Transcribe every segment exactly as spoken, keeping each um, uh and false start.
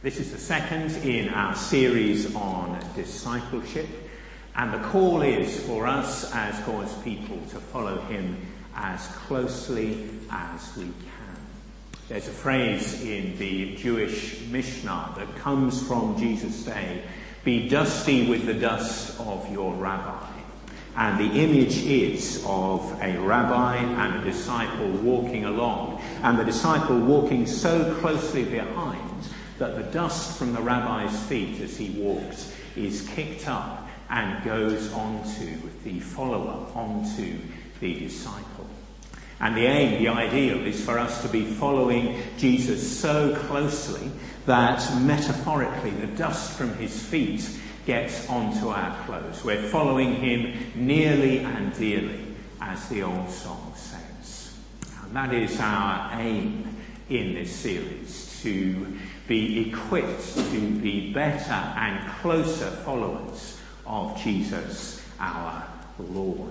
This is the second in our series on discipleship, and the call is for us as God's people to follow him as closely as we can. There's a phrase in the Jewish Mishnah that comes from Jesus' day, "Be dusty with the dust of your rabbi." And the image is of a rabbi and a disciple walking along, and the disciple walking so closely behind that the dust from the rabbi's feet as he walks is kicked up and goes onto the follower, onto the disciple. And the aim, the ideal, is for us to be following Jesus so closely that metaphorically the dust from his feet gets onto our clothes. We're following him nearly and dearly, as the old song says. And that is our aim in this series, to be equipped to be better and closer followers of Jesus our Lord.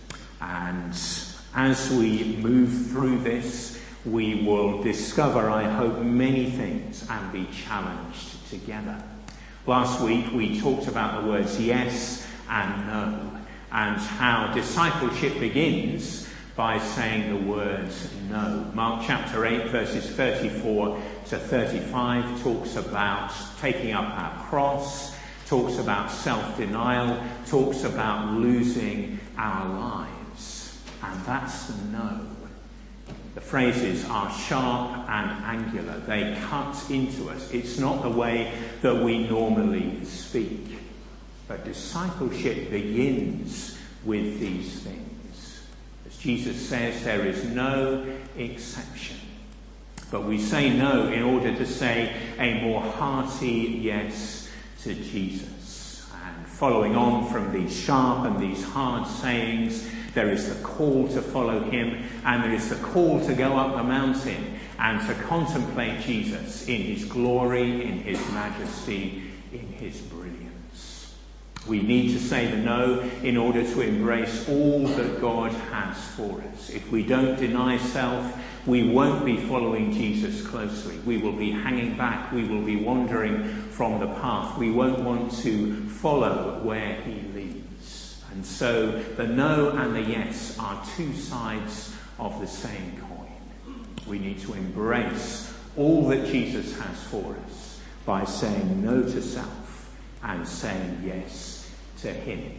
And as we move through this, we will discover, I hope, many things and be challenged together. Last week we talked about the words yes and no, and how discipleship begins by saying the words no. Mark chapter eight verses thirty-four to thirty-five talks about taking up our cross, talks about self-denial, talks about losing our lives. And that's the no. The phrases are sharp and angular. They cut into us. It's not the way that we normally speak. But discipleship begins with these things. As Jesus says, there is no exception. But we say no in order to say a more hearty yes to Jesus. And following on from these sharp and these hard sayings, there is the call to follow him, and there is the call to go up the mountain and to contemplate Jesus in his glory, in his majesty, in his brilliance. We need to say the no in order to embrace all that God has for us. If we don't deny self, we won't be following Jesus closely. We will be hanging back. We will be wandering from the path. We won't want to follow where he leads. And so the no and the yes are two sides of the same coin. We need to embrace all that Jesus has for us by saying no to self and saying yes to him.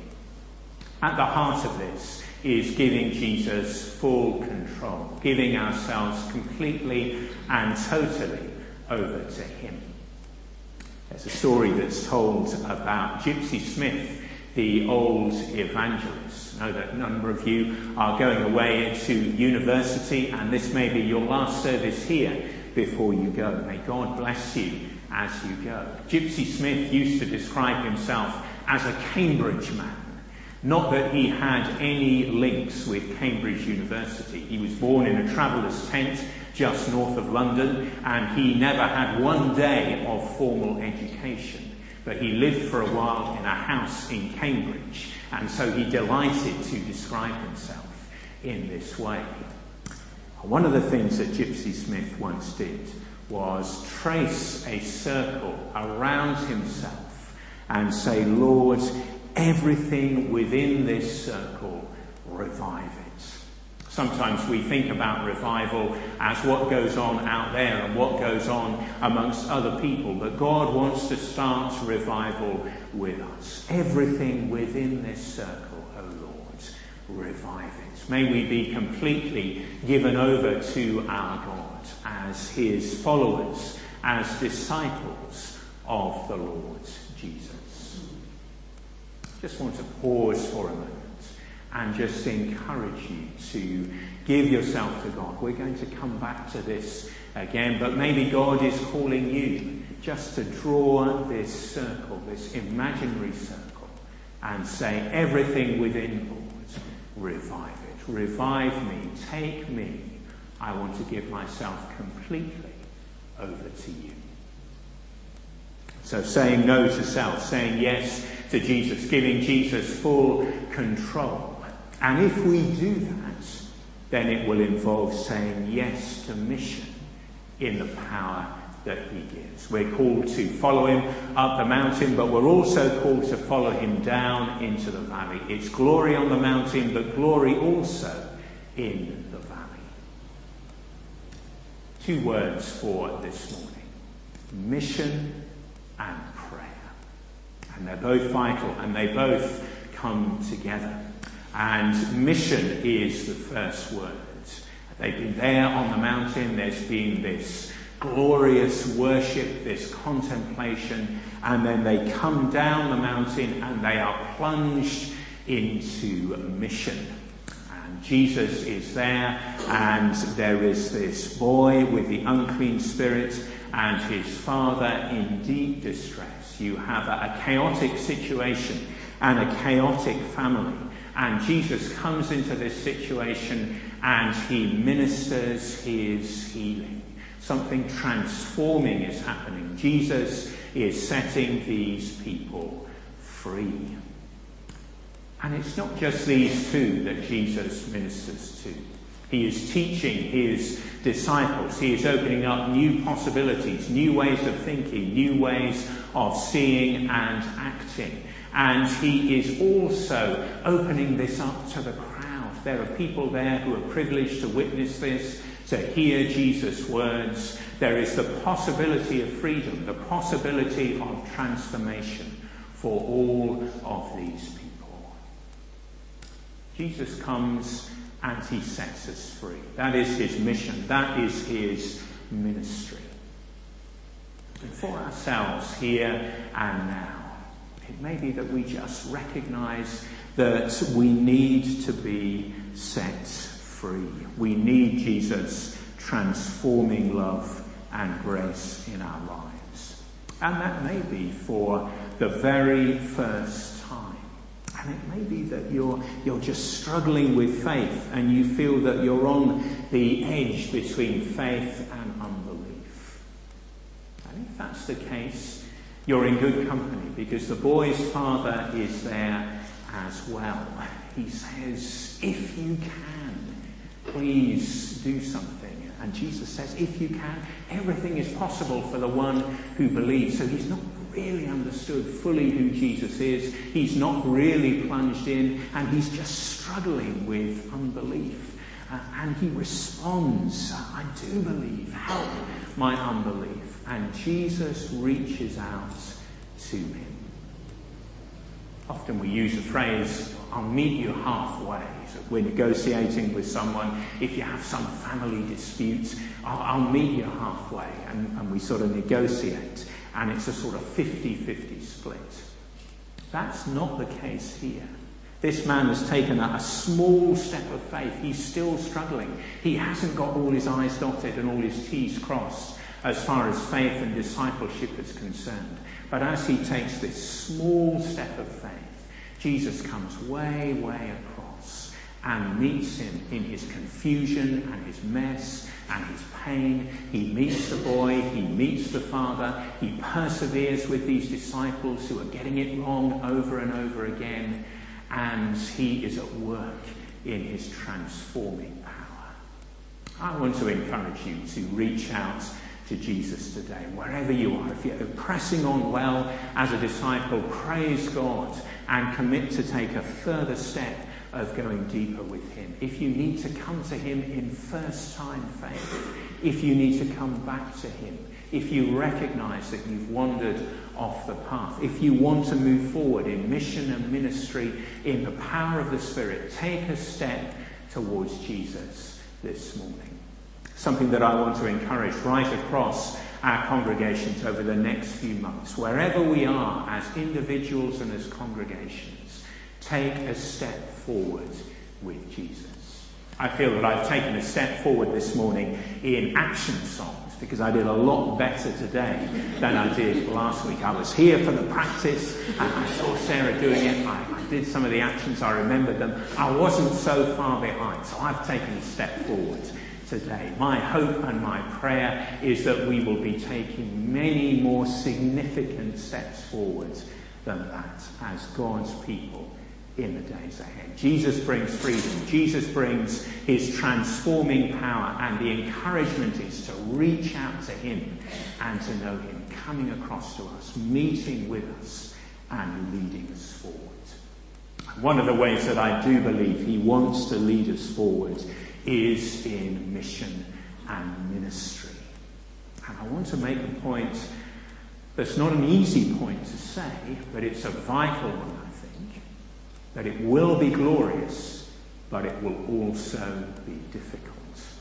At the heart of this is giving Jesus full control, giving ourselves completely and totally over to him. There's a story that's told about Gypsy Smith, the old evangelist. I know that a number of you are going away to university, and this may be your last service here before you go. May God bless you as you go. Gypsy Smith used to describe himself as a Cambridge man. Not that he had any links with Cambridge University. He was born in a traveller's tent just north of London, and he never had one day of formal education. But he lived for a while in a house in Cambridge, and so he delighted to describe himself in this way. One of the things that Gypsy Smith once did was trace a circle around himself and say, "Lord, everything within this circle, revive it." Sometimes we think about revival as what goes on out there and what goes on amongst other people, but God wants to start revival with us. Everything within this circle, O Lord, revive it. May we be completely given over to our God as his followers, as disciples of the Lord Jesus. Just want to pause for a moment and just encourage you to give yourself to God. We're going to come back to this again, but maybe God is calling you just to draw this circle, this imaginary circle, and say, everything within, Lord, revive it. Revive me. Take me. I want to give myself completely over to you. So saying no to self, saying yes to Jesus, giving Jesus full control. And if we do that, then it will involve saying yes to mission in the power that he gives. We're called to follow him up the mountain, but we're also called to follow him down into the valley. It's glory on the mountain, but glory also in the valley. Two words for this morning: mission and prayer. And they're both vital, and they both come together. And mission is the first word. They've been there on the mountain. There's been this glorious worship, this contemplation, and then they come down the mountain and they are plunged into mission. And Jesus is there, and there is this boy with the unclean spirit and his father in deep distress. You have a, a chaotic situation and a chaotic family. And Jesus comes into this situation and he ministers his healing. Something transforming is happening. Jesus is setting these people free. And it's not just these two that Jesus ministers to. He is teaching his disciples. He is opening up new possibilities, new ways of thinking, new ways of seeing and acting. And he is also opening this up to the crowd. There are people there who are privileged to witness this, to hear Jesus' words. There is the possibility of freedom, the possibility of transformation for all of these people. Jesus comes and he sets us free. That is his mission. That is his ministry. And for ourselves here and now, it may be that we just recognise that we need to be set free. We need Jesus' transforming love and grace in our lives. And that may be for the very first time. And it may be that you're, you're just struggling with faith and you feel that you're on the edge between faith and unbelief. And if that's the case, you're in good company, because the boy's father is there as well. He says, if you can, please do something. And Jesus says, if you can, everything is possible for the one who believes. So he's not really understood fully who Jesus is. He's not really plunged in, and he's just struggling with unbelief. Uh, and he responds, I do believe, help my unbelief. And Jesus reaches out to him. Often we use the phrase, I'll meet you halfway. So if we're negotiating with someone, if you have some family disputes, I'll, I'll meet you halfway. And, and we sort of negotiate. And it's a sort of fifty-fifty split. That's not the case here. This man has taken a, a small step of faith. He's still struggling. He hasn't got all his I's dotted and all his T's crossed as far as faith and discipleship is concerned. But as he takes this small step of faith, Jesus comes way, way across and meets him in his confusion and his mess and his pain. He meets the boy, he meets the father, he perseveres with these disciples who are getting it wrong over and over again, and he is at work in his transforming power. I want to encourage you to reach out to Jesus today, wherever you are. If you're pressing on well as a disciple, praise God and commit to take a further step of going deeper with him. If you need to come to him in first-time faith, if you need to come back to him, if you recognise that you've wandered off the path, if you want to move forward in mission and ministry in the power of the Spirit, take a step towards Jesus this morning. Something that I want to encourage right across our congregations over the next few months. Wherever we are as individuals and as congregations, take a step forward with Jesus. I feel that I've taken a step forward this morning in action songs, because I did a lot better today than I did last week. I was here for the practice and I saw Sarah doing it. I, I did some of the actions, I remembered them. I wasn't so far behind, so I've taken a step forward today. My hope and my prayer is that we will be taking many more significant steps forward than that as God's people in the days ahead. Jesus brings freedom. Jesus brings his transforming power, and the encouragement is to reach out to him and to know him coming across to us, meeting with us and leading us forward. One of the ways that I do believe he wants to lead us forward is in mission and ministry. And I want to make a point that's not an easy point to say, but it's a vital one, I think, that it will be glorious, but it will also be difficult.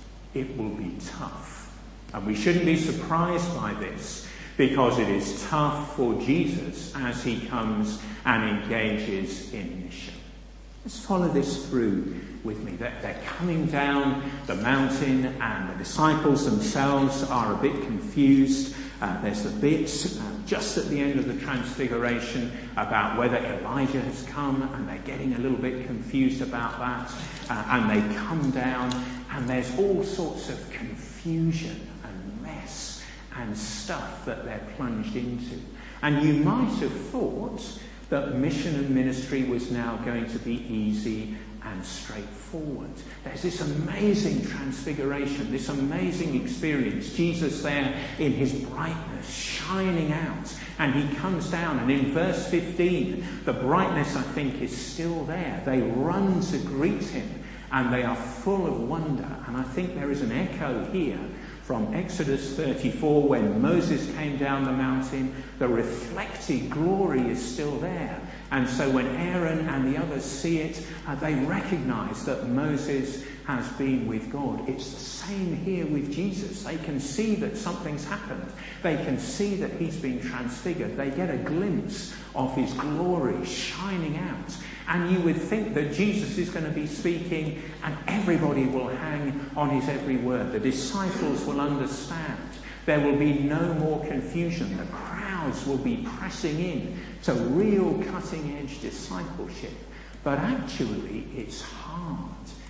It will be tough. And we shouldn't be surprised by this, because it is tough for Jesus as he comes and engages in mission. Let's follow this through with me. They're, they're coming down the mountain, and the disciples themselves are a bit confused. Uh, there's the bit uh, just at the end of the transfiguration about whether Elijah has come, and they're getting a little bit confused about that. Uh, and they come down, and there's all sorts of confusion and mess and stuff that they're plunged into. And you might have thought that mission and ministry was now going to be easy and straightforward. There's this amazing transfiguration, this amazing experience. Jesus there in his brightness, shining out, and he comes down, and in verse fifteen, the brightness, I think, is still there. They run to greet him, and they are full of wonder. And I think there is an echo here from Exodus thirty-four, when Moses came down the mountain. The reflected glory is still there. And so when Aaron and the others see it, uh, they recognize that Moses has been with God. It's the same here with Jesus. They can see that something's happened. They can see that he's been transfigured. They get a glimpse of his glory shining out. And you would think that Jesus is going to be speaking and everybody will hang on his every word. The disciples will understand. There will be no more confusion. The crowds will be pressing in to real cutting-edge discipleship. But actually, it's hard.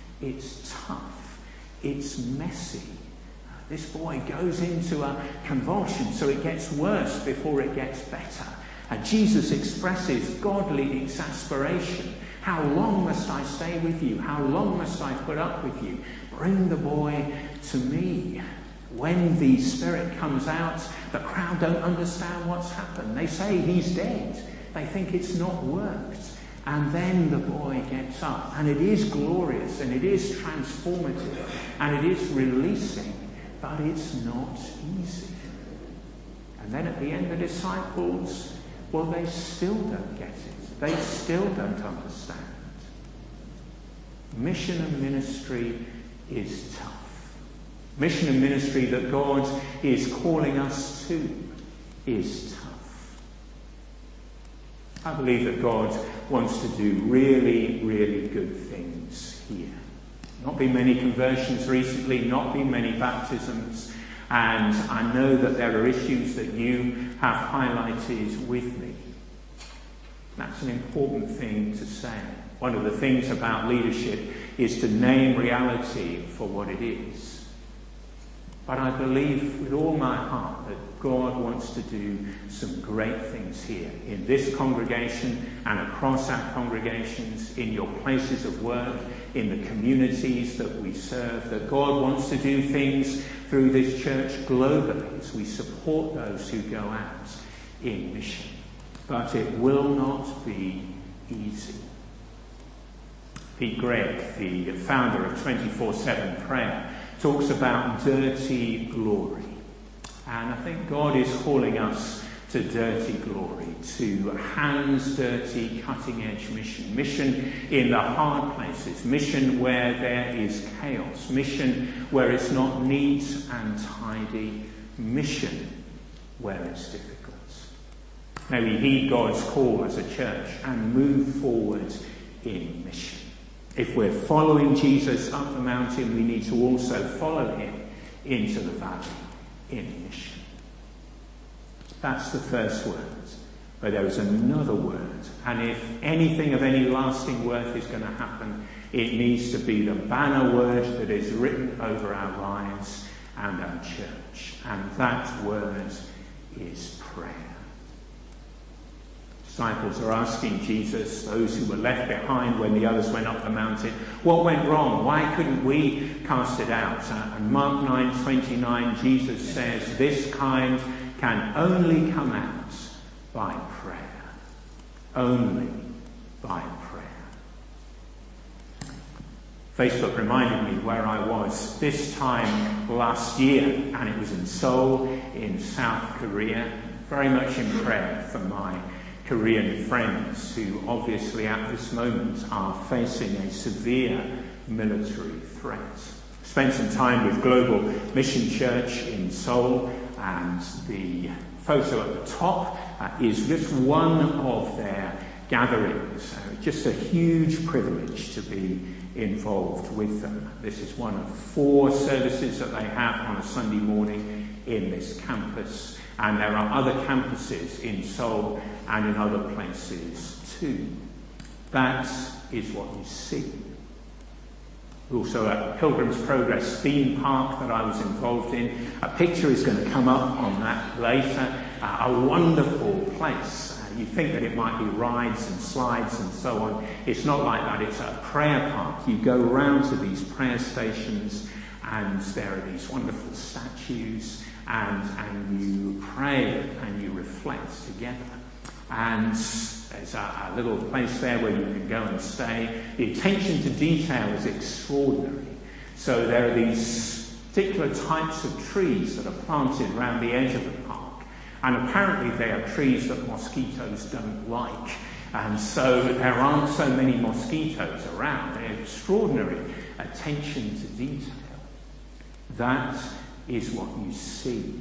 It's tough. It's messy. This boy goes into a convulsion, so it gets worse before it gets better. And Jesus expresses godly exasperation. How long must I stay with you? How long must I put up with you? Bring the boy to me. When the Spirit comes out, the crowd don't understand what's happened. They say he's dead. They think it's not worked. And then the boy gets up. And it is glorious, and it is transformative, and it is releasing, but it's not easy. And then at the end, the disciples, well, they still don't get it. They still don't understand. Mission and ministry is tough. Mission and ministry that God is calling us to is tough. I believe that God wants to do really, really good things here. Not been many conversions recently, not been many baptisms, and I know that there are issues that you have highlighted with me. That's an important thing to say. One of the things about leadership is to name reality for what it is. But I believe with all my heart that God wants to do some great things here in this congregation and across our congregations, in your places of work, in the communities that we serve, that God wants to do things through this church globally as we support those who go out in mission. But it will not be easy. Pete Greig, the founder of twenty-four seven Prayer, talks about dirty glory. And I think God is calling us to dirty glory, to hands-dirty, cutting-edge mission. Mission in the hard places. Mission where there is chaos. Mission where it's not neat and tidy. Mission where it's difficult. May we heed God's call as a church and move forward in mission. If we're following Jesus up the mountain, we need to also follow him into the valley in mission. That's the first word. But there is another word. And if anything of any lasting worth is going to happen, it needs to be the banner word that is written over our lives and our church. And that word is prayer. Disciples are asking Jesus, those who were left behind when the others went up the mountain, what went wrong? Why couldn't we cast it out? Uh, and Mark nine twenty-nine, Jesus says, this kind can only come out by prayer. Only by prayer. Facebook reminded me where I was this time last year, and it was in Seoul, in South Korea, very much in prayer for my Korean friends who obviously at this moment are facing a severe military threat. Spent some time with Global Mission Church in Seoul, and the photo at the top uh, is just one of their gatherings. Uh, just a huge privilege to be involved with them. This is one of four services that they have on a Sunday morning in this campus. And there are other campuses in Seoul and in other places too. That is what you see. Also at Pilgrim's Progress theme park that I was involved in. A picture is going to come up on that later. Uh, a wonderful place. Uh, you think that it might be rides and slides and so on. It's not like that. It's a prayer park. You go around to these prayer stations and there are these wonderful statues. And, and you pray and you reflect together. And there's a, a little place there where you can go and stay. The attention to detail is extraordinary. So there are these particular types of trees that are planted around the edge of the park. And apparently they are trees that mosquitoes don't like. And so there aren't so many mosquitoes around. There's extraordinary attention to detail. That is what you see.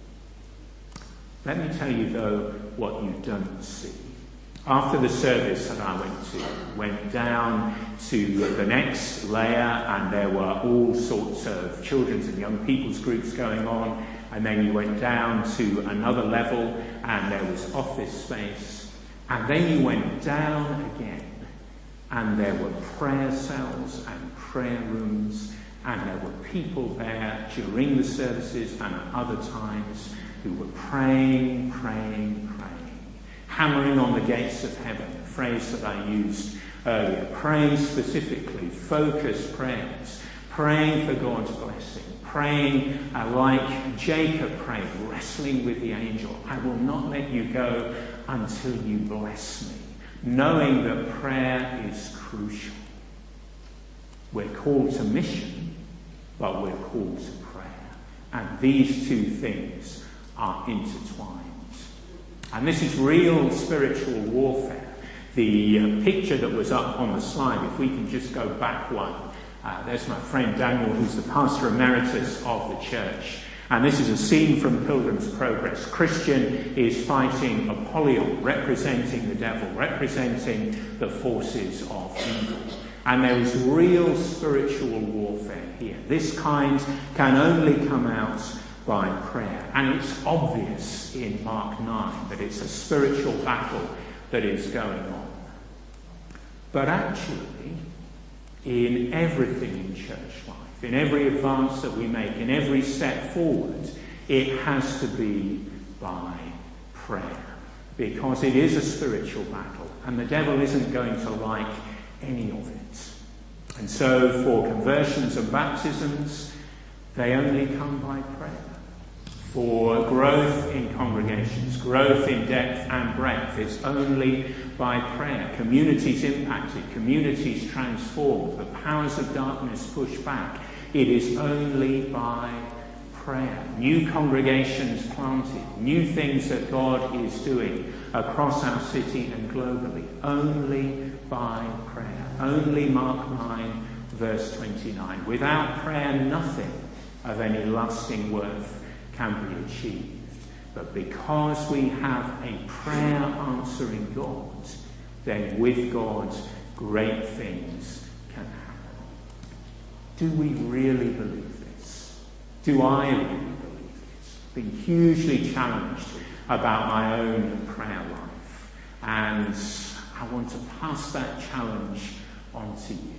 Let me tell you, though, what you don't see. After the service that I went to, went down to the next layer, and there were all sorts of children's and young people's groups going on, and then you went down to another level, and there was office space, and then you went down again, and there were prayer cells and prayer rooms. And there were people there during the services and at other times who were praying, praying, praying, hammering on the gates of heaven, a phrase that I used earlier, praying specifically, focused prayers, praying for God's blessing, praying uh, like Jacob prayed, wrestling with the angel. I will not let you go until you bless me, knowing that prayer is crucial. We're called to mission, but we're called to prayer. And these two things are intertwined. And this is real spiritual warfare. The uh, picture that was up on the slide, if we can just go back one, uh, there's my friend Daniel, who's the pastor emeritus of the church. And this is a scene from Pilgrim's Progress. Christian is fighting Apollyon, representing the devil, representing the forces of evil. And there is real spiritual warfare here. This kind can only come out by prayer. And it's obvious in Mark nine that it's a spiritual battle that is going on. But actually, in everything in church life, in every advance that we make, in every step forward, it has to be by prayer. Because it is a spiritual battle. And the devil isn't going to like any of it. And so for conversions and baptisms, they only come by prayer. For growth in congregations, growth in depth and breadth, it's only by prayer. Communities impacted, communities transformed, the powers of darkness pushed back. It is only by prayer. New congregations planted, new things that God is doing across our city and globally, only by prayer. Only Mark nine, verse twenty-nine. Without prayer, nothing of any lasting worth can be achieved. But because we have a prayer-answering God, then with God, great things can happen. Do we really believe this? Do I really believe this? I've been hugely challenged about my own prayer life. And I want to pass that challenge on to you.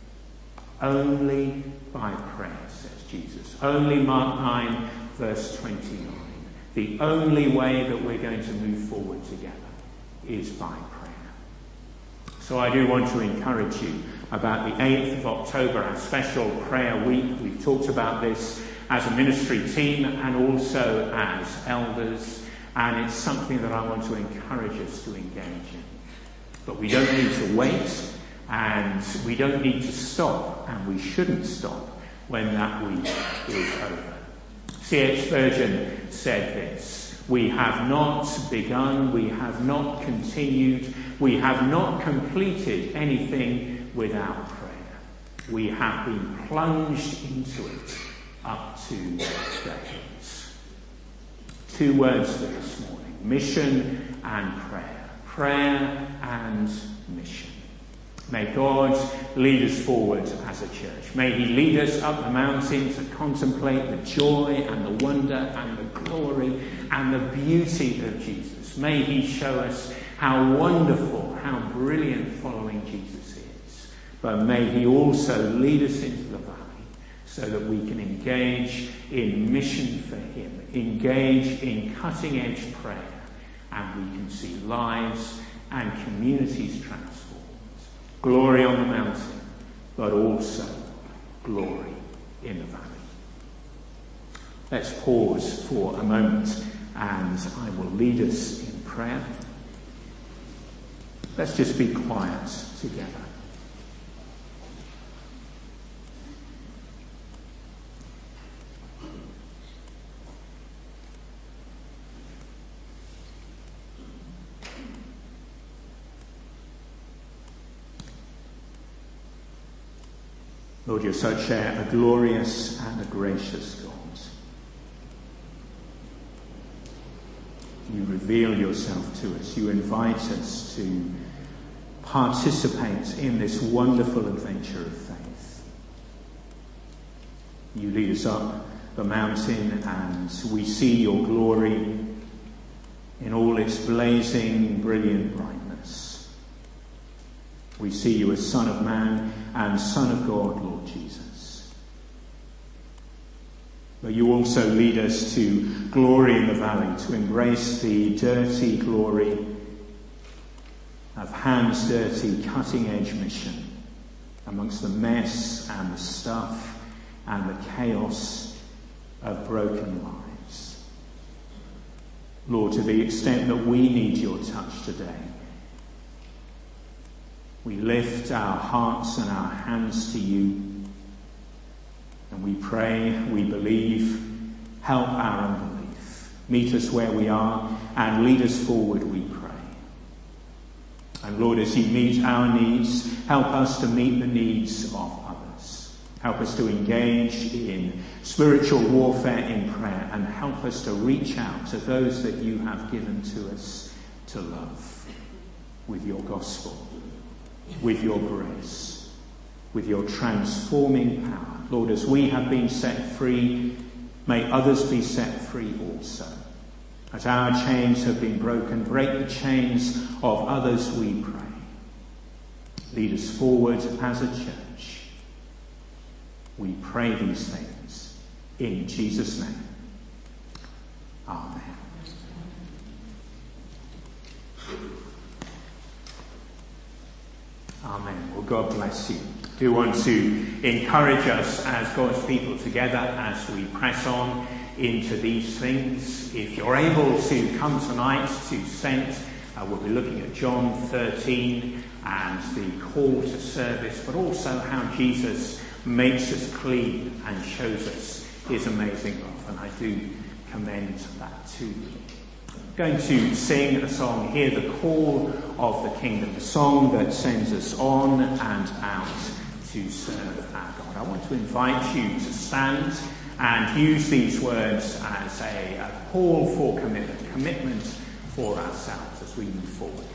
Only by prayer, says Jesus. Only Mark nine, verse twenty-nine. The only way that we're going to move forward together is by prayer. So I do want to encourage you about the eighth of October, our special prayer week. We've talked about this as a ministry team and also as elders, and it's something that I want to encourage us to engage in. But we don't need to wait, and we don't need to stop, and we shouldn't stop when that week is over. C H Spurgeon said this: "We have not begun, we have not continued, we have not completed anything without prayer. We have been plunged into it up to decades." Two words for this morning: mission and prayer. Prayer and mission. May God lead us forward as a church. May he lead us up the mountain to contemplate the joy and the wonder and the glory and the beauty of Jesus. May he show us how wonderful, how brilliant following Jesus is. But may he also lead us into the valley so that we can engage in mission for him, engage in cutting-edge prayer, and we can see lives and communities transformed. Glory on the mountain, but also glory in the valley. Let's pause for a moment, and I will lead us in prayer. Let's just be quiet together. Lord, you're such a, a glorious and a gracious God. You reveal yourself to us. You invite us to participate in this wonderful adventure of faith. You lead us up the mountain and we see your glory in all its blazing, brilliant brightness. We see you as Son of Man and Son of God, Lord Jesus. But you also lead us to glory in the valley, to embrace the dirty glory of hands dirty, cutting-edge mission amongst the mess and the stuff and the chaos of broken lives. Lord, to the extent that we need your touch today, we lift our hearts and our hands to you, and we pray, we believe, help our unbelief. Meet us where we are and lead us forward, we pray. And Lord, as you meet our needs, help us to meet the needs of others. Help us to engage in spiritual warfare in prayer, and help us to reach out to those that you have given to us to love with your gospel, with your grace, with your transforming power. Lord, as we have been set free, may others be set free also. As our chains have been broken, break the chains of others, we pray. Lead us forward as a church. We pray these things in Jesus' name. Amen. Amen. Well, God bless you. I do want to encourage us as God's people together as we press on into these things. If you're able to come tonight to Sent, uh, we'll be looking at John thirteen and the call to service, but also how Jesus makes us clean and shows us his amazing love. And I do commend that to you. Going to sing a song here, The Call of the Kingdom, a song that sends us on and out to serve our God. I want to invite you to stand and use these words as a, a call for commitment, commitment for ourselves as we move forward.